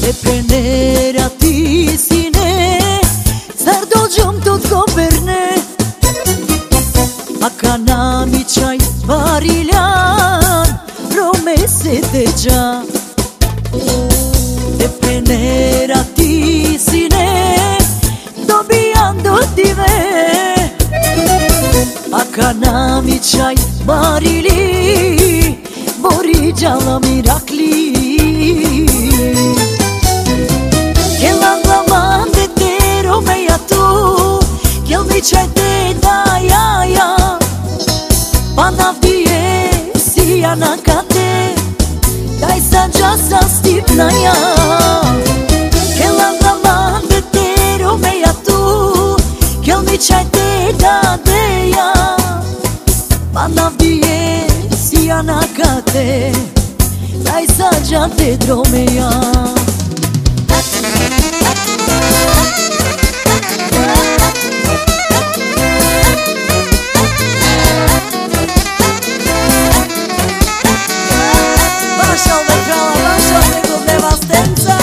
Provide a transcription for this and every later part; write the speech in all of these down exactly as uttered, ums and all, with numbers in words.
E prenderea ti sine Sar dođom tot goberne A kanami qaj variljan Rome se deđa E prenderea ti sine Dobijam do dive A kanami qaj varili Bori gjalla mirakli Kjelan glaman dhe te romeja tu Kjell mi qaj te da ja ja Pa navdije si jana kate Daj sa gjasa stipna ja Kjelan glaman dhe te romeja tu Kjell mi qaj te da de ja Pa navdije si jana kate Daj sa gjate dromeja Bašal me krala, bašal me gubneva stenca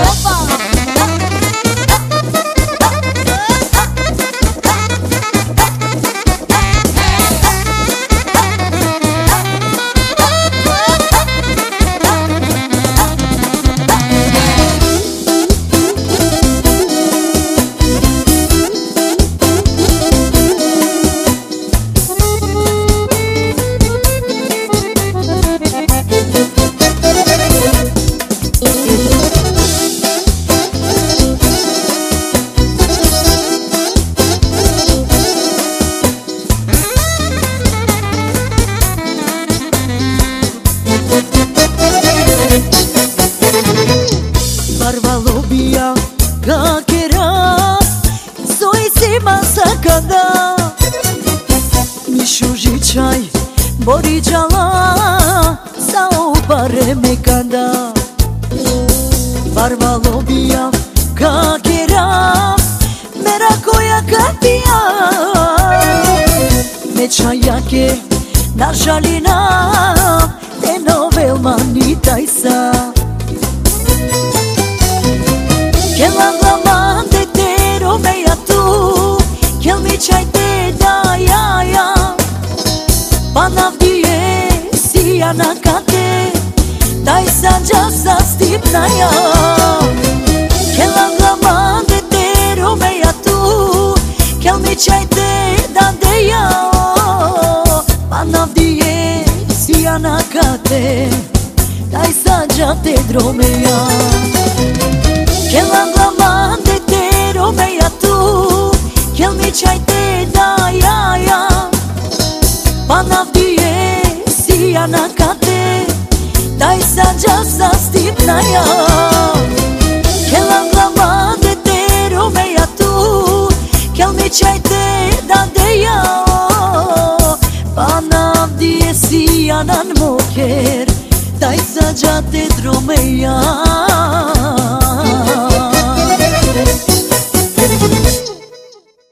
Barbalobija kakera Zoi si masa kada Mishu žičaj bori gjala Sa opare me kada Barbalobija kakera Mera koja katija Me čajake na žalina Te novel manitaj sa Kjelan glaman dhe te romeja tu Kjell mi qaj te da ja ja Pa navdije si jana kate Daj sa gjasa stipna ja Kjelan glaman dhe te romeja tu Kjell mi qaj te da de ja Pa navdije si jana kate Daj sa gjate dromeja Kjelan glaman dhe te romeja tu Kjell mi qaj te da ja ja Pa navdije si jana kate Daj sa gjasa stipna ja Kjelan glaman dhe te romeja tu Kjell mi qaj te da de ja Pa navdije si janan moker Daj sa gjate dromeja